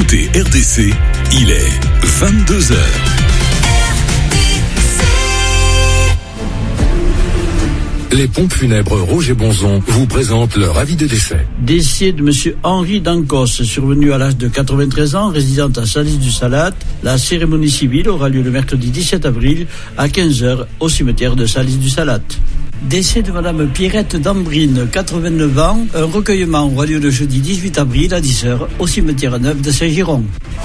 écoutez RDC, il est 22h. Les pompes funèbres Roger Bonzon vous présentent leur avis de décès. Décès de M. Henri Dancos, survenu à l'âge de 93 ans, résidant à Salis-du-Salat. La cérémonie civile aura lieu le mercredi 17 avril à 15h au cimetière de Salis-du-Salat. Décès de Madame Pierrette Dambrine, 89 ans. Un recueillement aura lieu le jeudi 18 avril à 10h au cimetière neuf de Saint-Giron.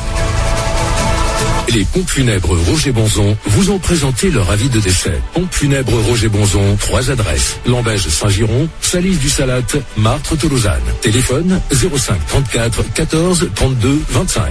Les pompes funèbres Roger Bonzon vous ont présenté leur avis de décès. Pompes funèbres Roger Bonzon, 3 adresses. Lambège Saint-Giron, Salis-du-Salat, Martre Tolosane. Téléphone 05 34 14 32 25.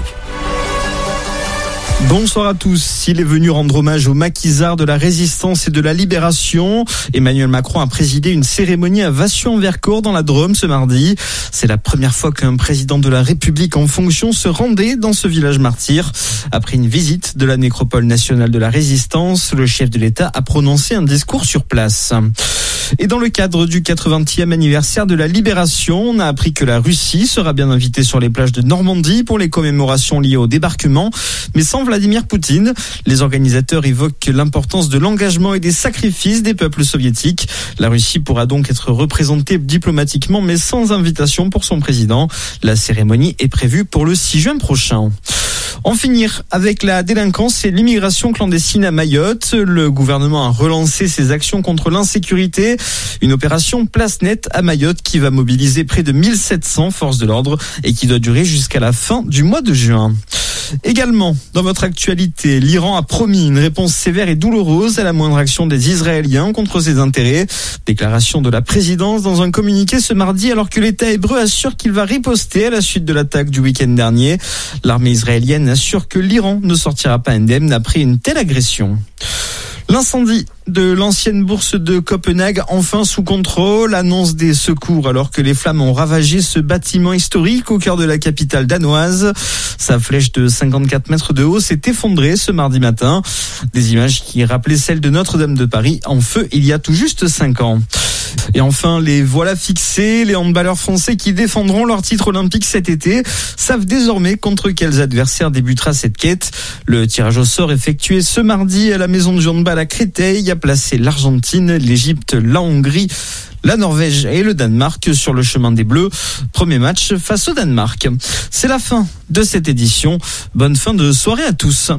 Bonsoir à tous. Il est venu rendre hommage aux maquisards de la résistance et de la libération. Emmanuel Macron a présidé une cérémonie à Vassieux-en-Vercors dans la Drôme ce mardi. C'est la première fois qu'un président de la République en fonction se rendait dans ce village martyr. Après une visite de la nécropole nationale de la résistance, le chef de l'État a prononcé un discours sur place. Et dans le cadre du 80e anniversaire de la libération, on a appris que la Russie sera bien invitée sur les plages de Normandie pour les commémorations liées au débarquement, mais sans Vladimir Poutine. Les organisateurs évoquent l'importance de l'engagement et des sacrifices des peuples soviétiques. La Russie pourra donc être représentée diplomatiquement, mais sans invitation pour son président. La cérémonie est prévue pour le 6 juin prochain. En finir avec la délinquance et l'immigration clandestine à Mayotte. Le gouvernement a relancé ses actions contre l'insécurité. Une opération place nette à Mayotte qui va mobiliser près de 1700 forces de l'ordre et qui doit durer jusqu'à la fin du mois de juin. Également, dans votre actualité, l'Iran a promis une réponse sévère et douloureuse à la moindre action des Israéliens contre ses intérêts. Déclaration de la présidence dans un communiqué ce mardi alors que l'État hébreu assure qu'il va riposter à la suite de l'attaque du week-end dernier. L'armée israélienne assure que l'Iran ne sortira pas indemne après une telle agression. L'incendie de l'ancienne bourse de Copenhague enfin sous contrôle, annonce des secours alors que les flammes ont ravagé ce bâtiment historique au cœur de la capitale danoise. Sa flèche de 54 mètres de haut s'est effondrée ce mardi matin. Des images qui rappelaient celles de Notre-Dame de Paris en feu il y a tout juste 5 ans. Et enfin, les voilà fixés. Les handballeurs français qui défendront leur titre olympique cet été savent désormais contre quels adversaires débutera cette quête. Le tirage au sort effectué ce mardi à la maison du handball à Créteil a placé l'Argentine, l'Égypte, la Hongrie, la Norvège et le Danemark sur le chemin des Bleus. Premier match face au Danemark. C'est la fin de cette édition. Bonne fin de soirée à tous.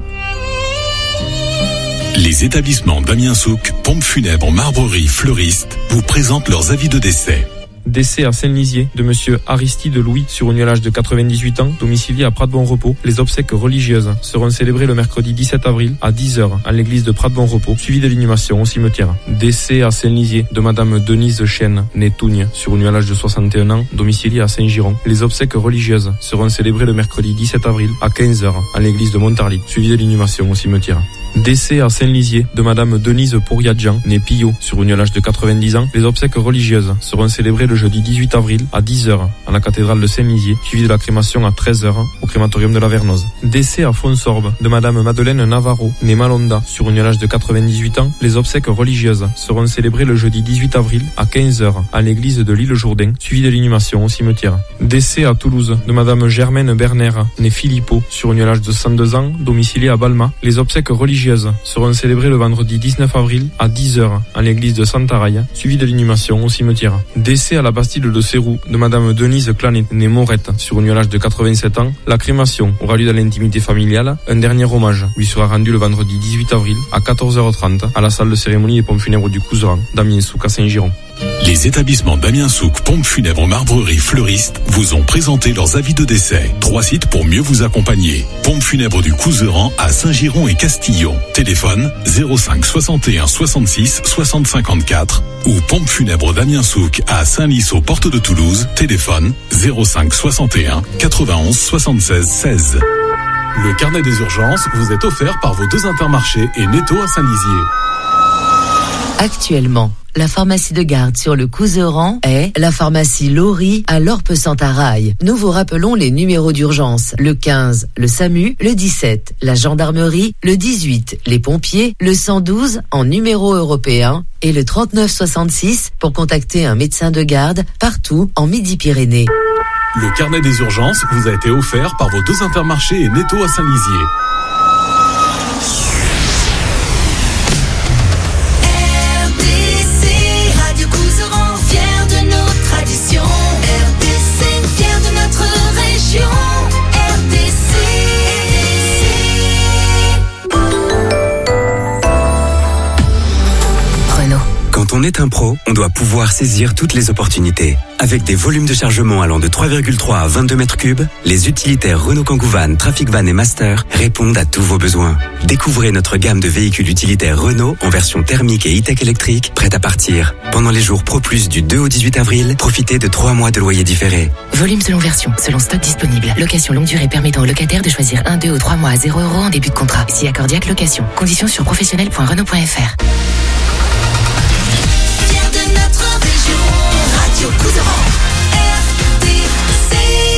Les établissements Damien Souk, pompes funèbres, marbrerie, fleuristes vous présentent leurs avis de décès. Décès à Saint-Lizier de monsieur Aristide Louis, survenu à l'âge de 98 ans, domicilié à Prat-Bon-Repos. Les obsèques religieuses seront célébrées le mercredi 17 avril à 10h à l'église de Prat-Bon-Repos, suivi de l'inhumation au cimetière. Décès à Saint-Lizier de madame Denise Chêne, née Tougne, survenue à l'âge de 61 ans, domiciliée à Saint-Giron. Les obsèques religieuses seront célébrées le mercredi 17 avril à 15h à l'église de Montarly, suivi de l'inhumation au cimetière. Décès à Saint-Lizier de madame Denise Pourriadjan, née Pillot, survenue à l'âge de 90 ans. Les obsèques religieuses seront célébrées le jeudi 18 avril à 10h à la cathédrale de Saint-Lizier, suivi de la crémation à 13h au crématorium de la Vernose. Décès à Fonsorbe de madame Madeleine Navarro, née Malonda, survenue à l'âge de 98 ans. Les obsèques religieuses seront célébrées le jeudi 18 avril à 15h à l'église de l'île Jourdain, suivi de l'inhumation au cimetière. Décès à Toulouse de madame Germaine Berner, née Philippot, survenue à l'âge de 102 ans, domiciliée à Balma. Les obsèques religieuses seront célébrées le vendredi 19 avril à 10h à l'église de Santaraille, suivi de l'inhumation au cimetière. Décès à la Bastide de Sérou de madame Denise Clanet, née Morette, survenue à l'âge de 87 ans. La crémation aura lieu dans l'intimité familiale. Un dernier hommage lui sera rendu le vendredi 18 avril à 14h30 à la salle de cérémonie des pompes funèbres du Couseran, Damien Souk à Saint-Giron. Les établissements Damien Souk, pompes funèbres, marbrerie, fleuristes vous ont présenté leurs avis de décès. 3 sites pour mieux vous accompagner. Pompes funèbres du Couseran à Saint-Giron et Castillon. Téléphone 05 61 66 60 54 ou pompes funèbres Damien Souk à Saint-Lys aux portes de Toulouse. Téléphone 05 61 91 76 16. Le carnet des urgences vous est offert par vos 2 intermarchés et Netto à Saint-Lizier. Actuellement, la pharmacie de garde sur le Couseran est la pharmacie Laurie à Lorpe-Sentaraille. Nous vous rappelons les numéros d'urgence. Le 15, le SAMU, le 17, la gendarmerie, le 18, les pompiers, le 112 en numéro européen et le 3966 pour contacter un médecin de garde partout en Midi-Pyrénées. Le carnet des urgences vous a été offert par vos deux Intermarchés et Netto à Saint-Lizier. Quand on est un pro, on doit pouvoir saisir toutes les opportunités. Avec des volumes de chargement allant de 3,3 à 22 mètres cubes, les utilitaires Renault Kangoo Van, Trafic Van et Master répondent à tous vos besoins. Découvrez notre gamme de véhicules utilitaires Renault en version thermique et e-tech électrique, prête à partir. Pendant les jours Pro Plus du 2 au 18 avril, profitez de 3 mois de loyer différé. Volume selon version, selon stock disponible. Location longue durée permettant aux locataires de choisir 1, 2 ou 3 mois à 0 € en début de contrat. Si accordiaque location. Conditions sur professionnel.renault.fr. Radio Couserans, RDC.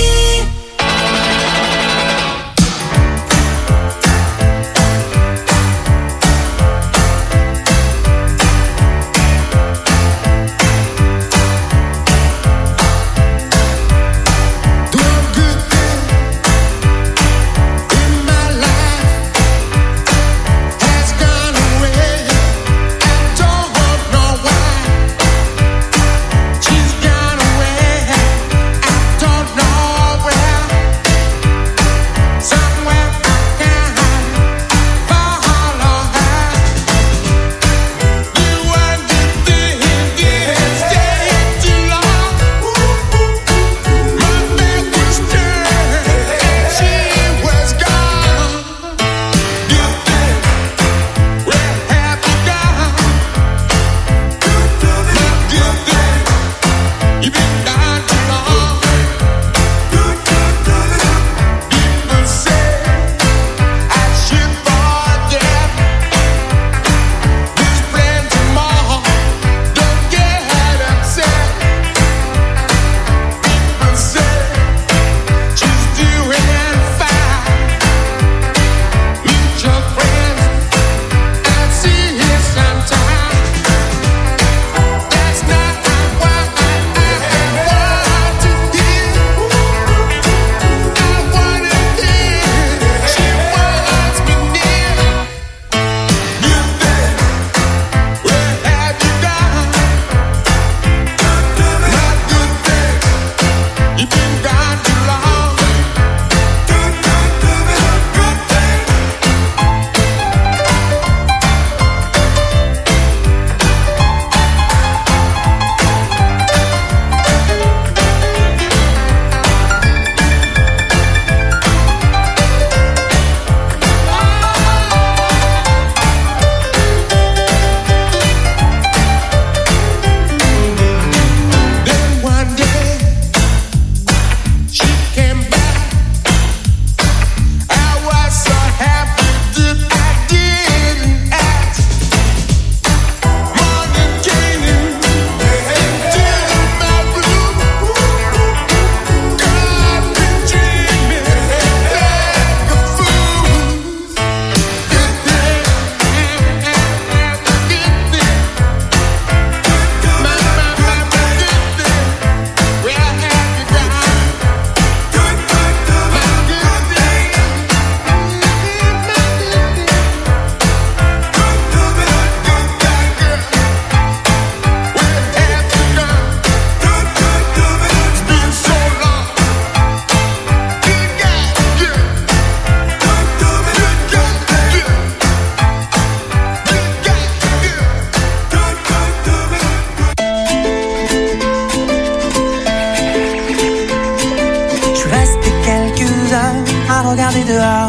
regarder dehors.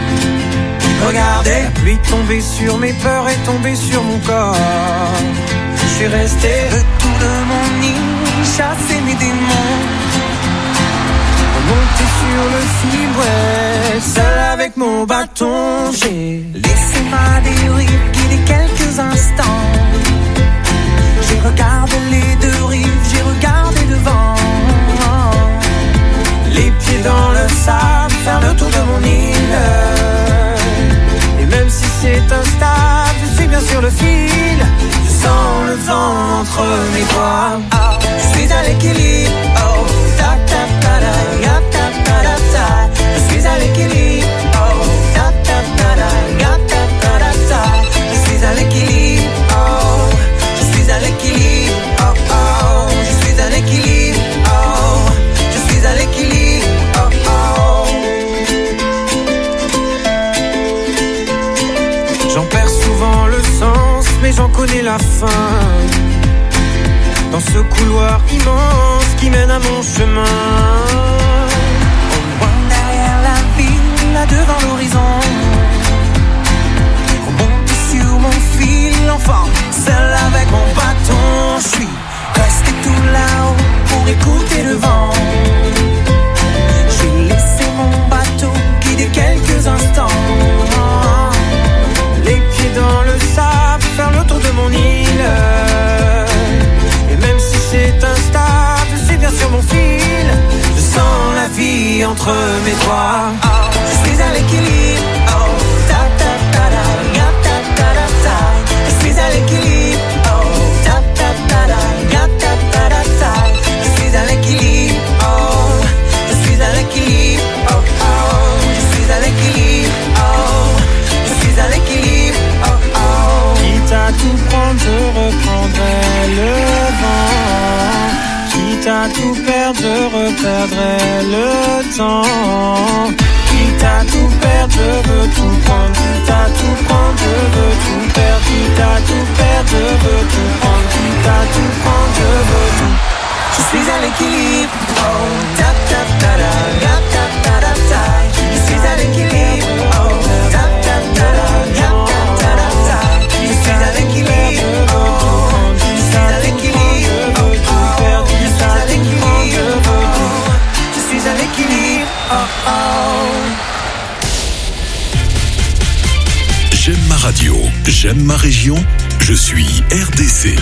Regardez la pluie tomber sur mes peurs et tomber sur mon corps. Je suis resté autour de mon nid, chasser mes démons. Monter sur le fibre, seul avec mon bâton. J'ai laissé ma dérive guider quelques instants. J'ai regardé les deux rives, j'ai regardé devant. Les pieds dans le sable, faire le tour de mon île. Et même si c'est instable, je suis bien sur le fil. Je sens le vent entre mes doigts. Oh, je suis à l'équilibre. Oh, tac tac tac. J'en perds souvent le sens, mais j'en connais la fin. Dans ce couloir immense qui mène à mon chemin. Au loin derrière la ville, là devant l'horizon. Rebondis sur mon fil, enfin, seul avec mon bâton. Je suis resté tout là-haut pour écouter le vent. J'ai laissé mon bateau guider quelques instants. Les pieds dans le sable, faire le tour de mon île. Et même si c'est instable, c'est bien sur mon fil. Je sens la vie entre mes doigts. Oh, je suis à l'équilibre. Oh, ta ta ta ta, ta ta ta ta ta. Je suis à l'équilibre. Oh, ta ta ta ta, ta ta ta ta ta. Je suis à l'équilibre. Oh, je suis à l'équilibre. Oh oh, je suis à l'équilibre. Oh, je suis à l'équilibre. Oh oh. Quitte à tout prendre, je reprendrai le vent. Quitte à tout perdre, je reperdrai le temps. Quitte à tout perdre, je veux tout prendre. Quitte à tout prendre, je veux tout perdre. Quitte à tout perdre, je veux tout prendre. Quitte à tout prendre, je veux tout. Je suis à l'équilibre. Oh, ta ta ta ta, ta ta ta ta ta. Je suis à l'équilibre. Oh, ta ta ta ta, ta ta ta ta ta. Je suis à l'équilibre. Oh, je suis à l'équilibre. Oh, oh, je suis à l'équilibre. Oh, je suis à l'équilibre. Oh, oh. J'aime ma radio, j'aime ma région, je suis RDC.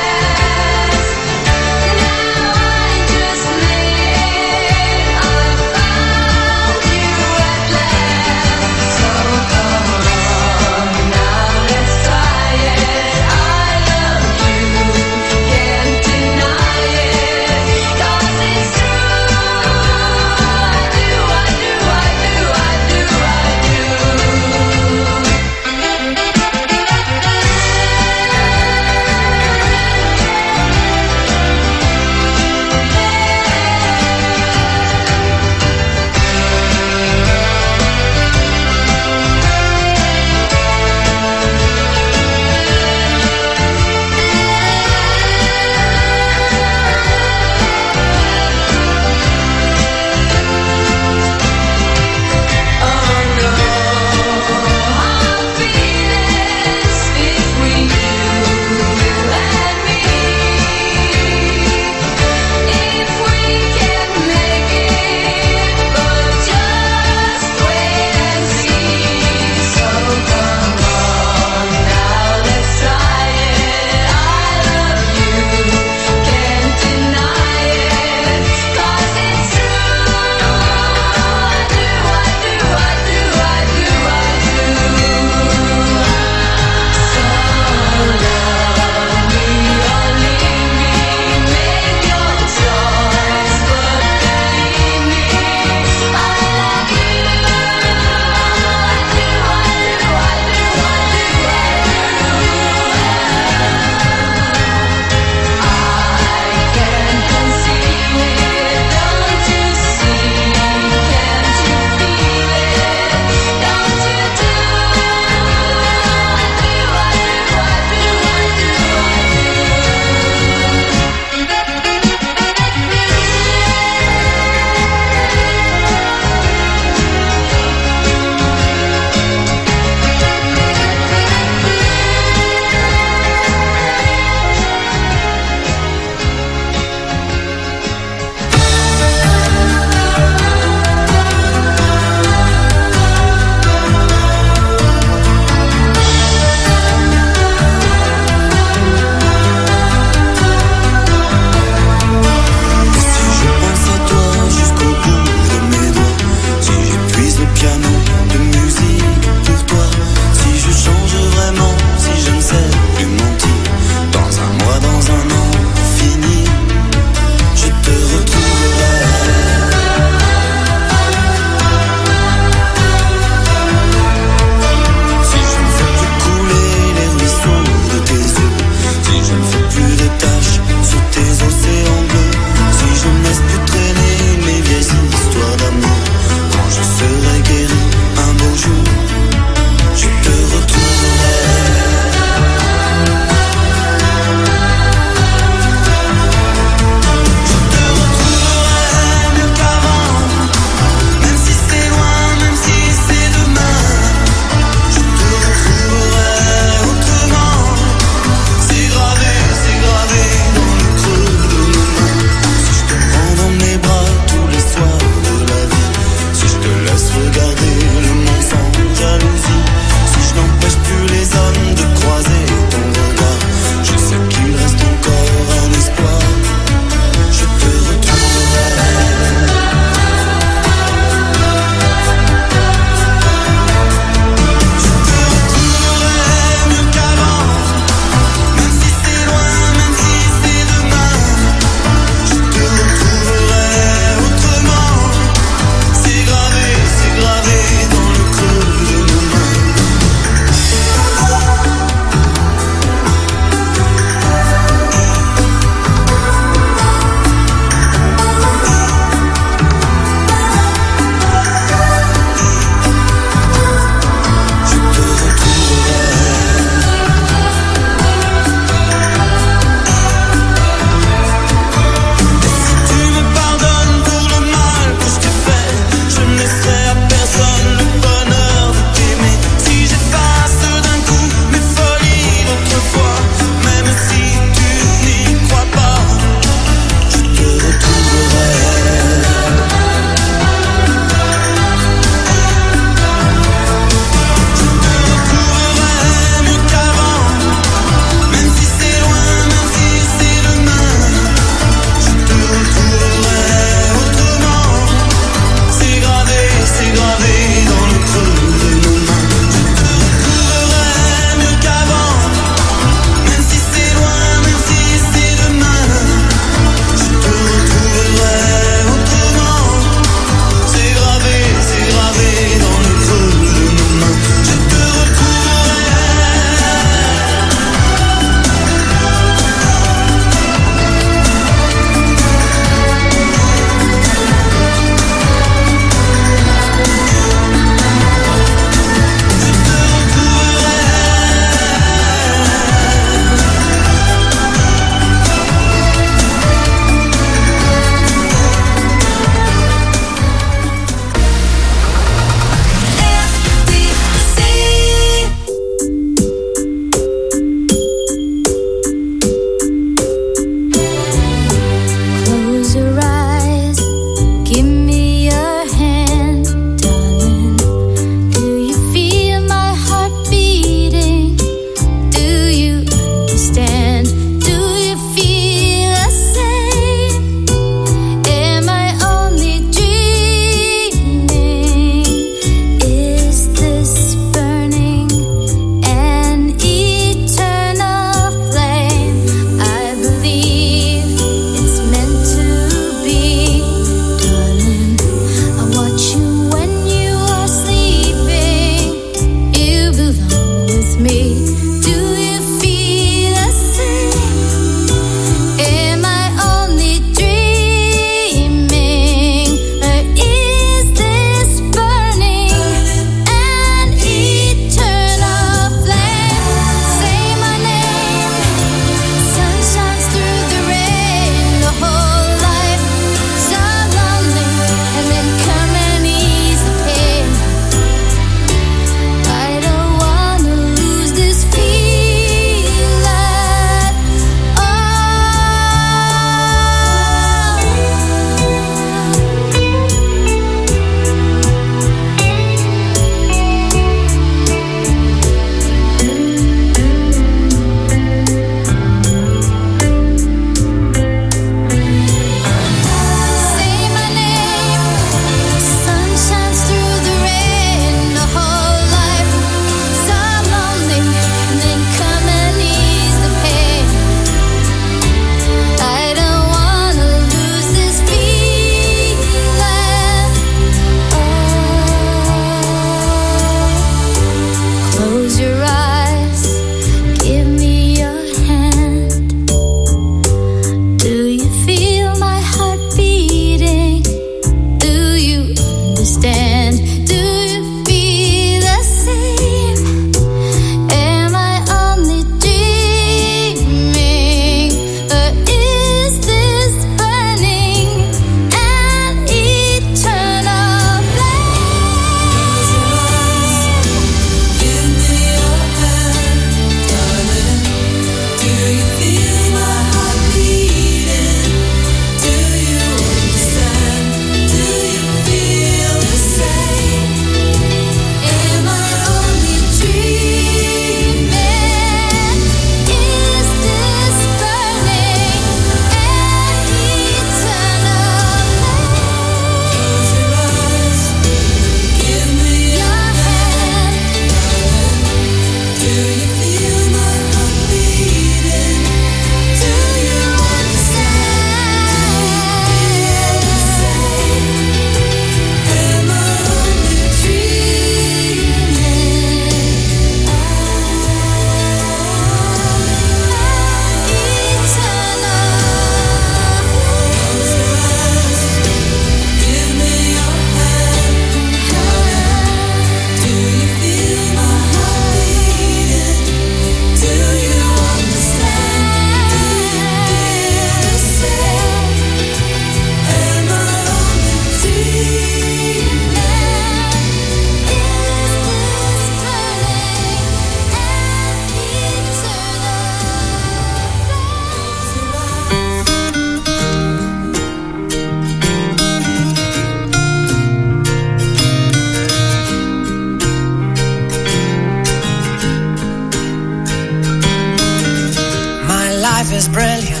life is brilliant.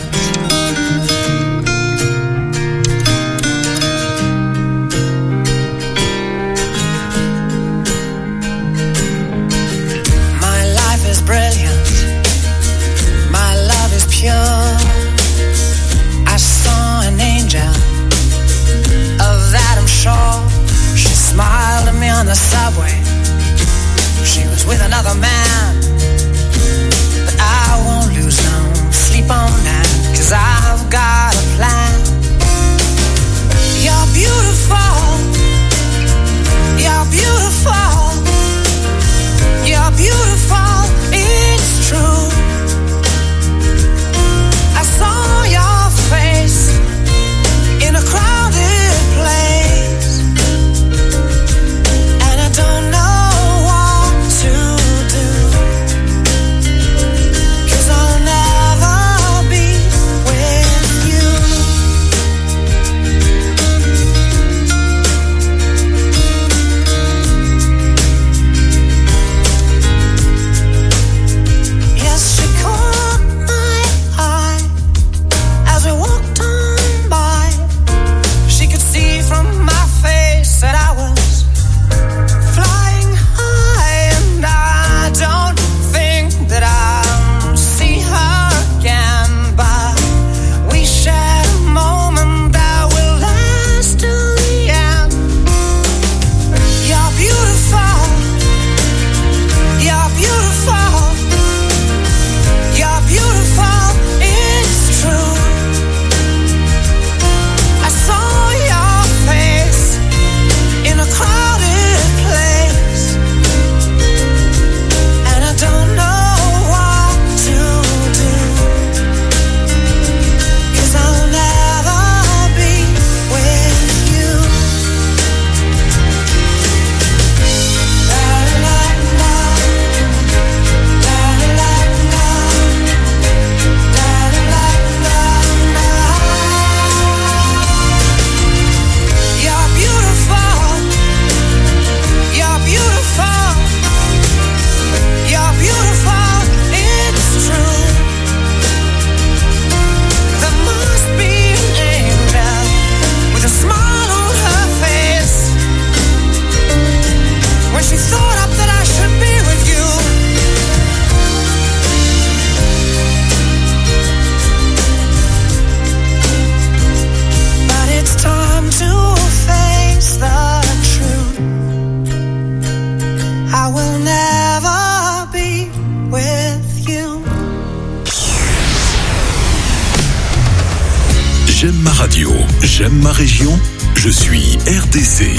My life is brilliant. My love is pure. I saw an angel, of that I'm sure. She smiled at me on the subway. She was with another man, but I won't lose no sleep on that, 'cause I've got a plan. You're beautiful. You're beautiful. You're beautiful. It's true. I saw your face in a crowded place, and I don't know what to do, 'cause I'll never be with you. Yes, she caught my eye as we walked on by. She could see from my face that I was flying high, and I don't think that I'll see her again, but we shared a moment that will last till the end. You're beautiful. You're beautiful. You're beautiful. It's true. I saw your face in a crowded place, and I don't know what to do, 'cause I'll never be with you. La la la la, la la la la, la la la la. You're beautiful. You're beautiful. You're beautiful. It's true. There must be an angel with a smile on her face when she thought up that I should be with you. But it's time to face the truth. I will never be with you. J'aime ma radio, j'aime ma région, je suis RDC.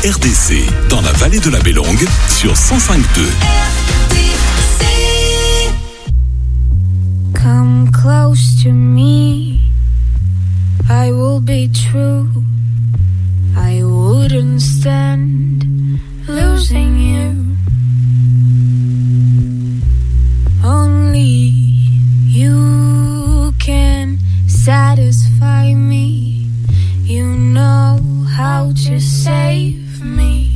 RDC, dans la vallée de la Bélongue, sur 105.2. Come close to me, I will be true. I wouldn't stand losing you. Only you can satisfy me. You know how to save me.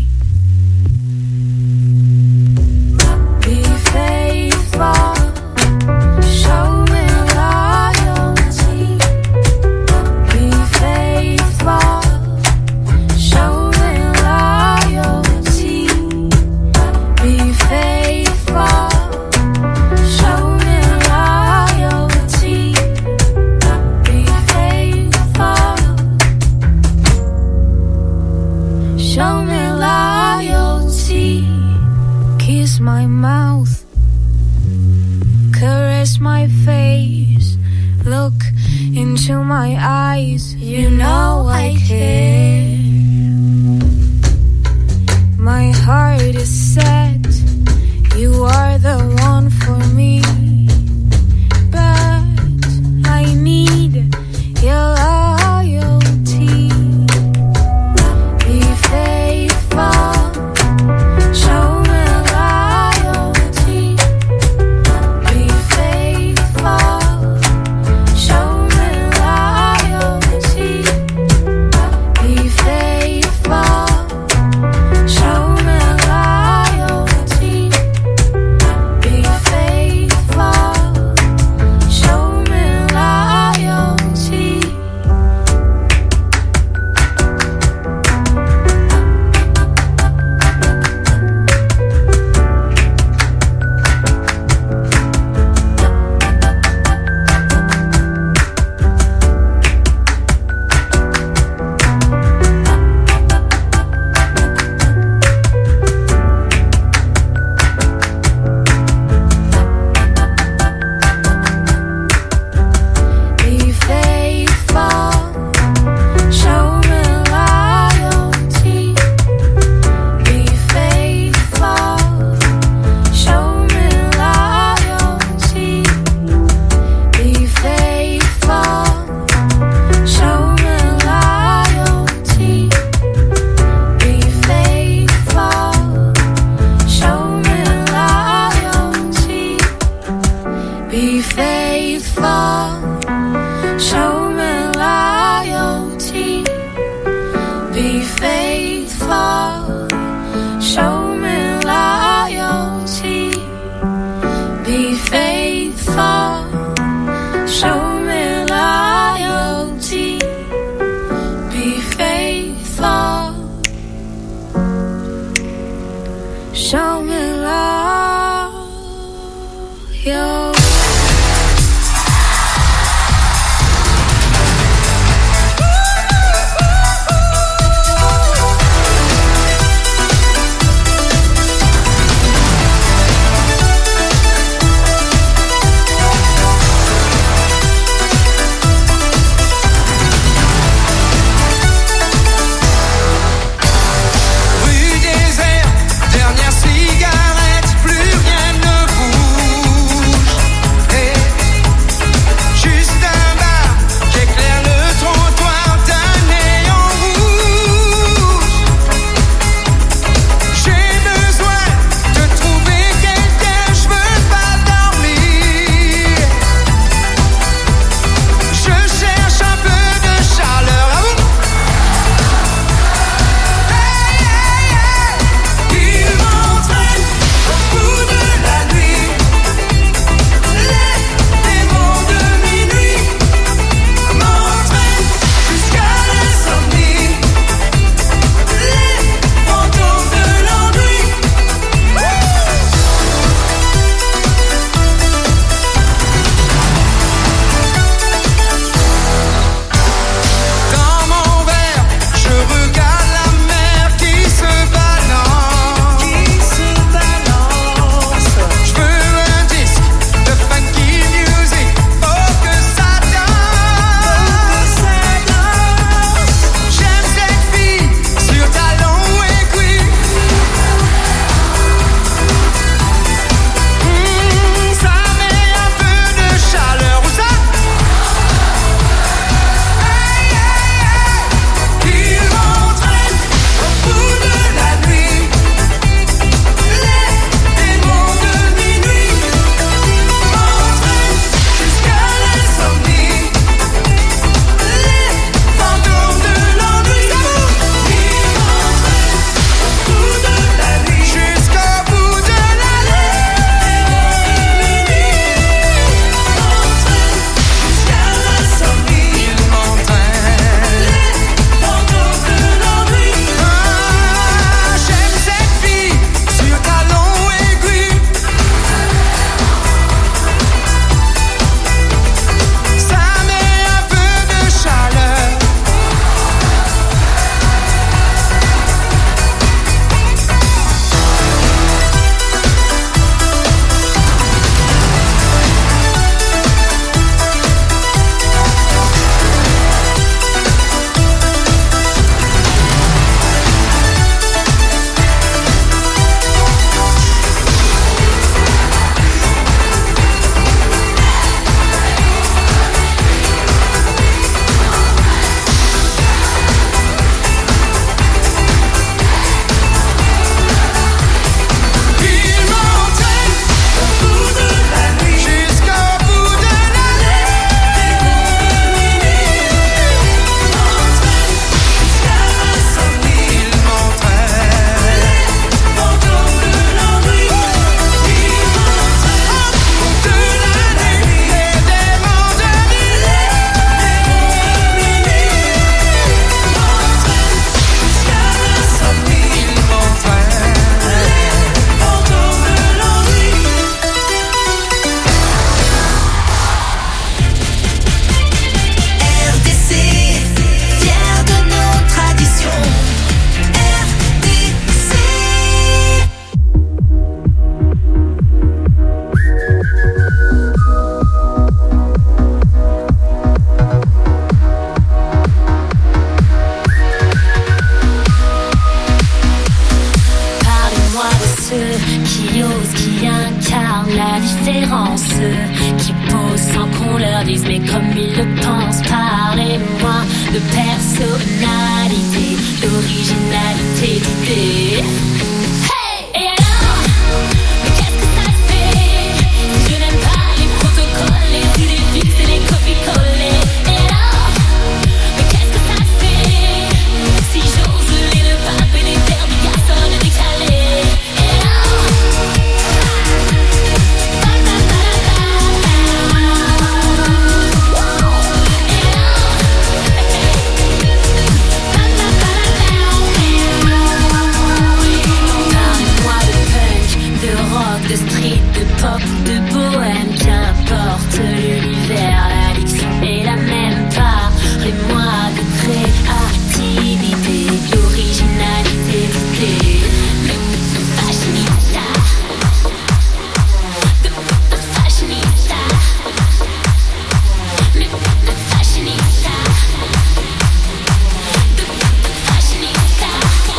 Be faithful. Show me loyalty. Be faithful. Show me loyalty. Be faithful. Show me loyalty. Be faithful. Show me loyalty. Kiss my mouth. Caress my face. Look into my eyes. You know I care. My heart is set. You are the one for me. But I need your loyalty. Be faithful. Show me loyalty. Be faithful. Show me loyalty. Be faithful. Show me loyalty. Be faithful. Show me loyalty. Be faithful. Show me loyalty. Be faithful. Show me loyalty. Be faithful. Show me loyalty. Be faithful. Show me loyalty. Be faithful. Show me loyalty. Be faithful. Show me loyalty. Be faithful. Show me loyalty. Be faithful. Show me loyalty. Rue déserte, dernière cigarette, plus rien ne bouge. indifférence, qui posent sans qu'on leur dise, mais comme ils le pensent. Parlez-moi de personnalité, d'originalité, d'idée. Hey! Et alors, mais qu'est-ce que ça fait si je n'aime pas les protocoles, les idées fixes et les copies-collées? Et alors, mais qu'est-ce que ça fait si j'ose les le pape et les termes personne décalées? Et alors, parlez-moi de punk, de rock, de street, de pop, de bohème, qu'importe l'univers, l'addiction est la même. Parlez-moi de créativité, d'originalité, d'idée, de fashionista, de fashionista, de fashionista, de fashionista.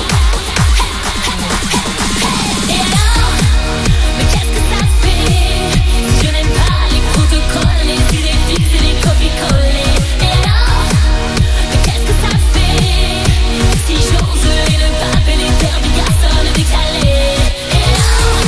Et alors, mais qu'est-ce que ça fait si je n'aime pas les protocoles, les idées fixes et les copies-collées? Et alors, mais qu'est-ce que ça fait si j'ose les le pape et les termes personne décalées? Et alors,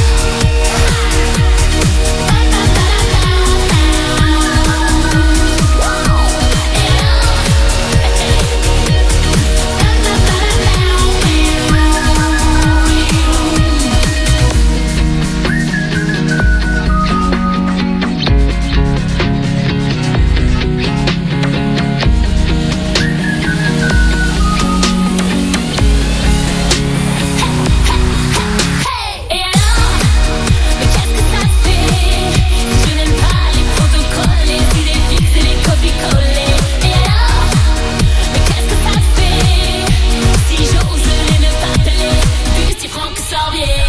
et alors, mais qu'est-ce que ça fait si je n'aime pas les protocoles, les idées fixes et les copies-collées? Et alors, mais qu'est-ce que ça fait si j'ose les ne pas appeler Busti Franck Sorbier? Et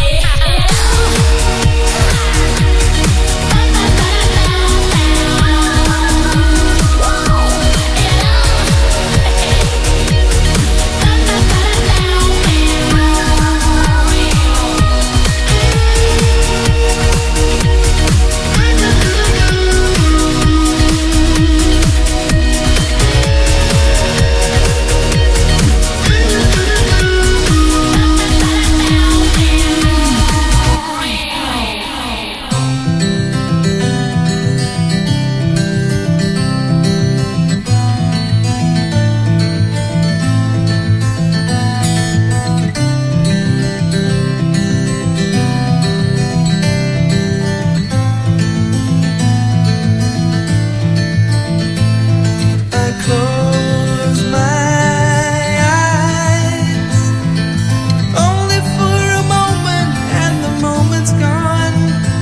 I close my eyes only for a moment, and the moment's gone.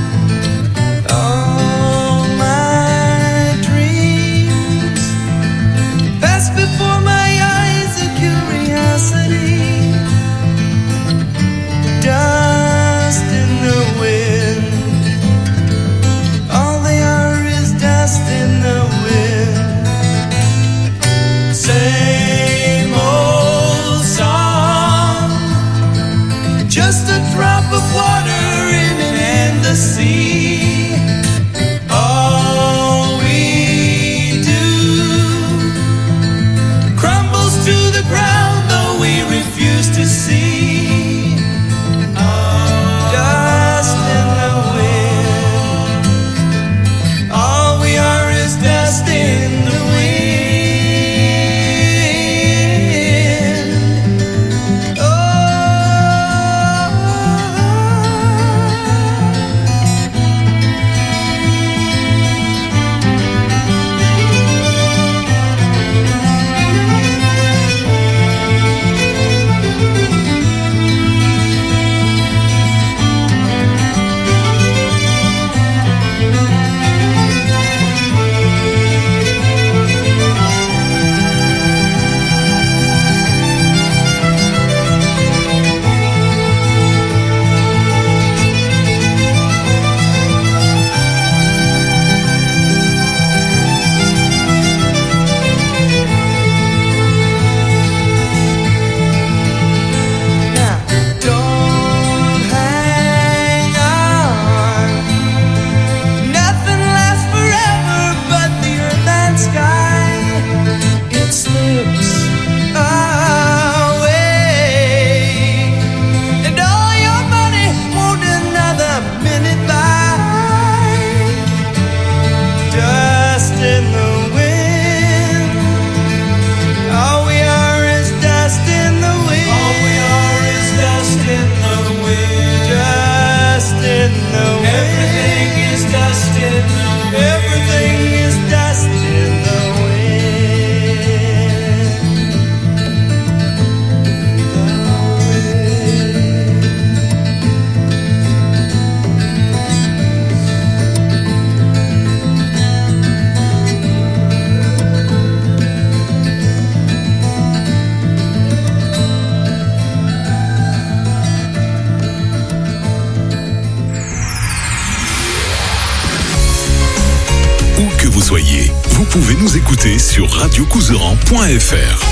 All my dreams pass before my eyes, a curiosity, dust in the wind. All they are is dust in the wind. Same old song, just a drop of water in an endless sea. All we do crumbles to the ground, though we refuse to see. Dust in the wind. All we are is dust in the wind. Oh, vous soyez, vous pouvez nous écouter sur radiocouseran.fr.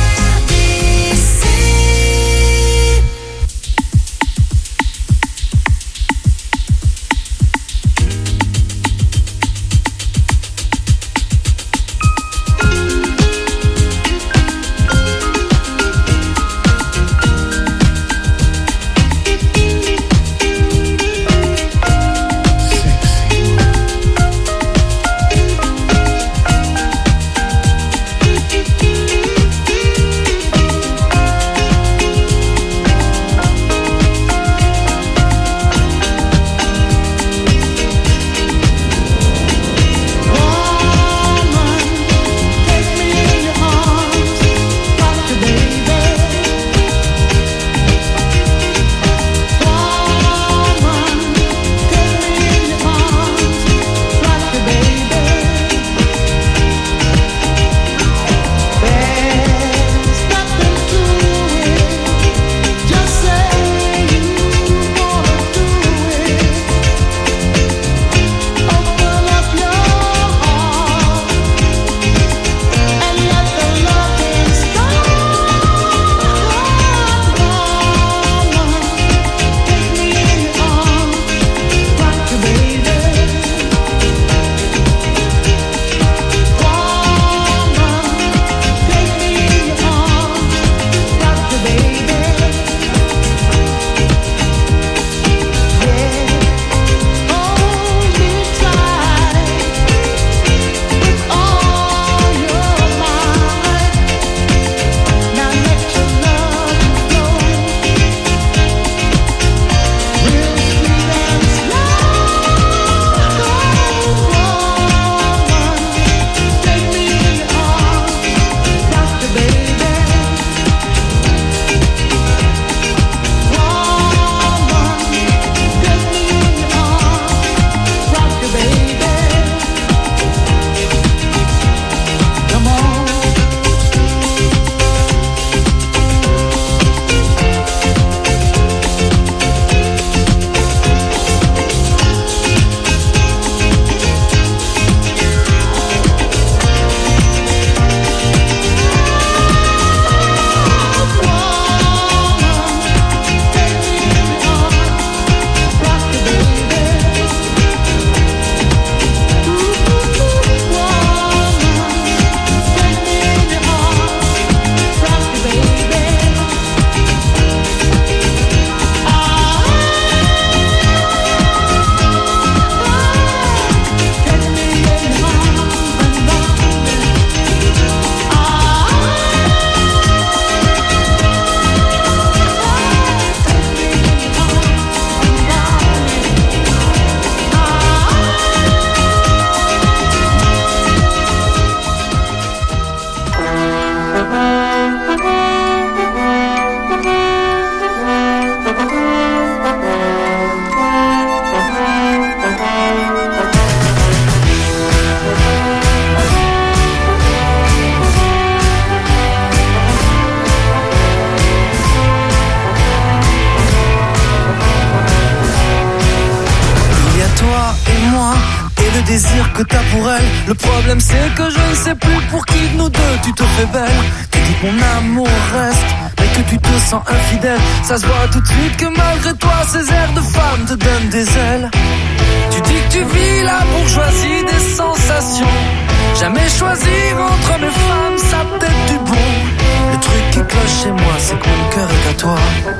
désir que t'as pour elle. Le problème c'est que je ne sais plus pour qui de nous deux tu te fais belle. Tu dis que mon amour reste, mais que tu te sens infidèle. Ça se voit tout de suite que malgré toi ces airs de femme te donnent des ailes. Tu dis que tu vis la bourgeoisie des sensations. Jamais choisir entre mes femmes, ça peut-être du bon. Le truc qui cloche chez moi, c'est que mon cœur est à toi.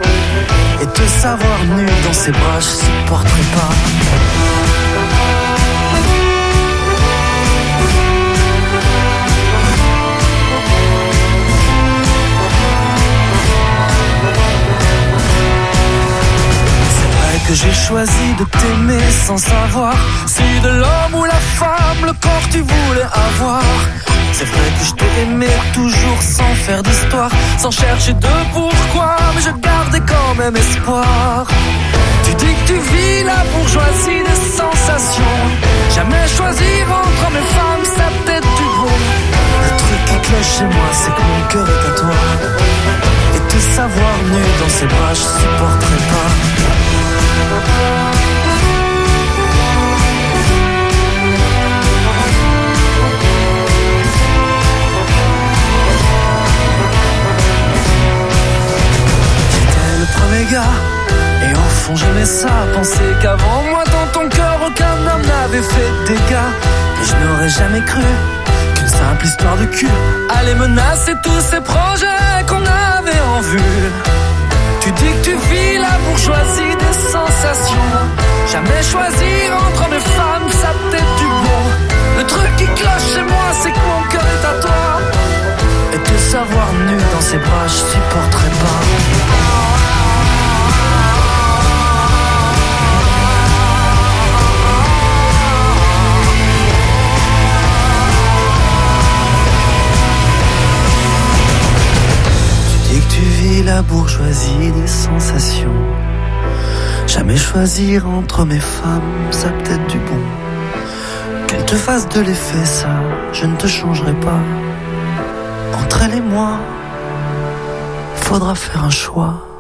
Et te savoir nu dans ses bras, je supporterai pas. Que j'ai choisi de t'aimer sans savoir si de l'homme ou la femme le corps tu voulais avoir. C'est vrai que je t'ai aimé toujours sans faire d'histoire, sans chercher de pourquoi, mais je gardais quand même espoir. Tu dis que tu vis la bourgeoisie des sensations. Jamais choisir entre mes femmes, ça peut-être du bon. Le truc qui cloche chez moi, c'est que mon cœur est à toi. Et te savoir nu dans ses bras, je supporterai pas. aimé ça, penser qu'avant moi dans ton cœur aucun homme n'avait fait de dégâts. Mais je n'aurais jamais cru qu'une simple histoire de cul allait menacer tous ces projets qu'on avait en vue. Tu dis que tu vis la bourgeoisie des sensations. Jamais choisir entre mes femmes, ça peut-être du bon. Le truc qui cloche chez moi, c'est que mon cœur est à toi. Et te savoir nu dans ses bras, je supporterais pas. Tu dis que tu vis la bourgeoisie des sensations. Jamais choisir entre mes femmes, ça peut-être du bon. Qu'elle te fasse de l'effet, ça, je ne te changerai pas. Entre elle et moi, faudra faire un choix.